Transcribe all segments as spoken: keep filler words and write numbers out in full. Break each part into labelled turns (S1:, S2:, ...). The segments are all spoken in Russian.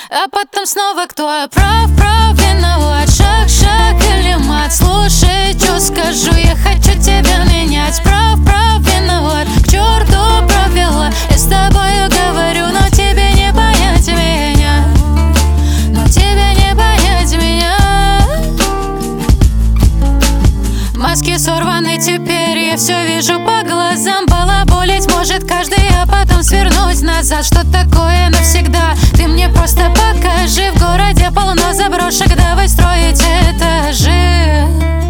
S1: А потом снова кто прав, прав, виноват. Шаг, шаг или мат, слушай, что скажу. Я хочу тебя менять. Прав, прав, виноват, к черту правила. Я с тобою говорю, но тебе не понять меня. Но тебе не понять меня. Маски сорваны теперь, я все вижу по глазам. Балаболить может каждый, а потом свернуть назад. Что такое навсегда? Ты мне просто покажи. В городе полно заброшек, давай строить этажи.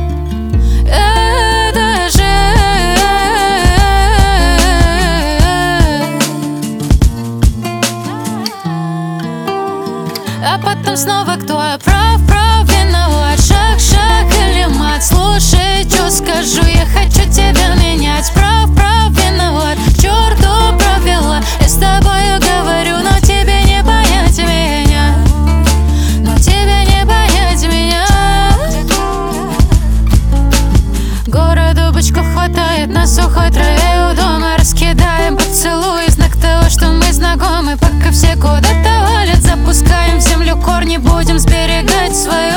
S1: Этажи. А потом снова кто прав, прав, виноват. Шаг, шаг или мат, слушай, что скажу. Я хочу тебя менять. Прав, прав, виноват, к черту правила. Я с тобою говорю, но тебе не понять меня. Но тебе не понять меня. Городу бычков хватает, на сухой траве у дома раскидаем поцелуи, знак того, что мы знакомы. Пока все куда-то валят, запускаем в землю корни, будем сберегать свои